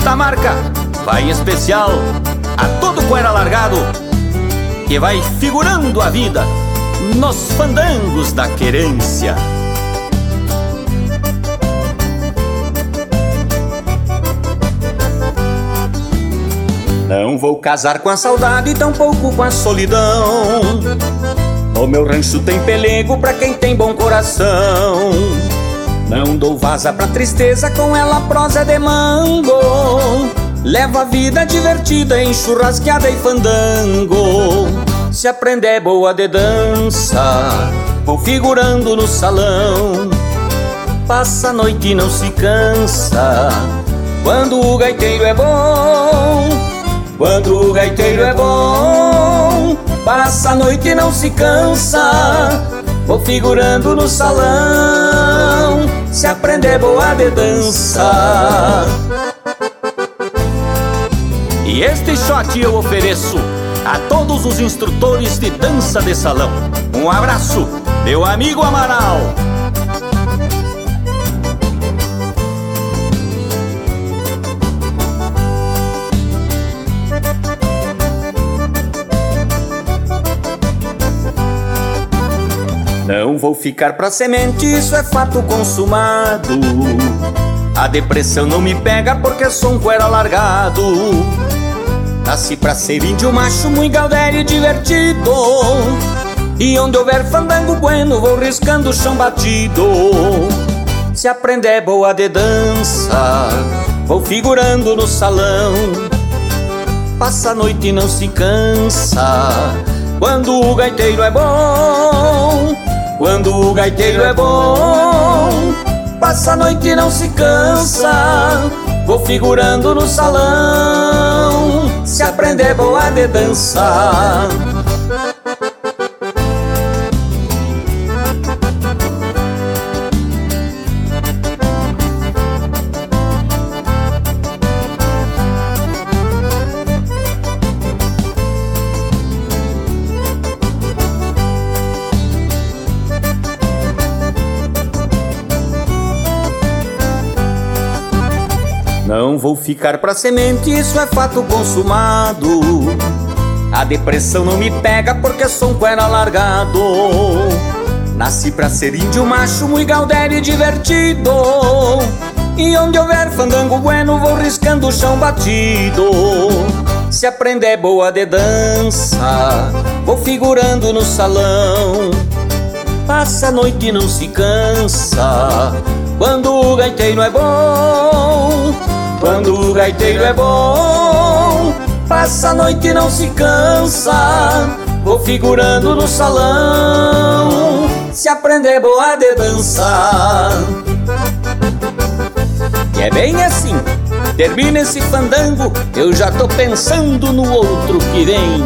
Esta marca vai em especial a todo cuera largado que vai figurando a vida nos fandangos da querência. Não vou casar com a saudade, tampouco com a solidão. No meu rancho tem pelego pra quem tem bom coração. Não dou vaza pra tristeza, com ela prosa de mango. Levo a vida divertida em churrasqueada e fandango. Se aprender boa de dança, vou figurando no salão. Passa a noite e não se cansa, quando o gaiteiro é bom. Quando o gaiteiro é bom, passa a noite e não se cansa, vou figurando no salão. Se aprender boa de dança. E este shot eu ofereço a todos os instrutores de dança de salão. Um abraço, meu amigo Amaral. Não vou ficar pra semente, isso é fato consumado. A depressão não me pega porque sou um cuera largado. Nasci pra ser índio macho, muito gaudério e divertido. E onde houver fandango bueno, vou riscando o chão batido. Se aprender boa de dança, vou figurando no salão. Passa a noite e não se cansa, quando o gaiteiro é bom. Quando o gaiteiro é bom, passa a noite e não se cansa, vou figurando no salão. Se aprender boa de dança. Não vou ficar pra semente, isso é fato consumado. A depressão não me pega porque sou um cuera largado. Nasci pra ser índio macho, muito gaudério e divertido. E onde houver fandango bueno, vou riscando o chão batido. Se aprender boa de dança, vou figurando no salão. Passa a noite e não se cansa, quando o gaiteiro é bom. Quando o gaiteiro é bom, passa a noite e não se cansa, vou figurando no salão. Se aprender boa de dança. E é bem assim, termina esse fandango, eu já tô pensando no outro que vem.